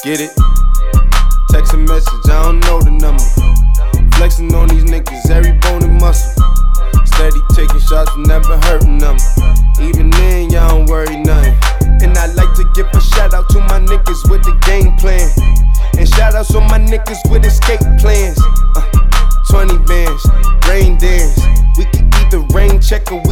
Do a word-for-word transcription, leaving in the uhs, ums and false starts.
Get it? Text a message, I don't know the number. Flexing on these niggas, every bone and muscle. Steady taking shots, never hurting them. Even then, y'all don't worry nothing. And I like to give a shout out to my niggas with the game plan. And shout outs on my niggas with escape plans. uh, twenty bands, rain dance. We can either rain check or we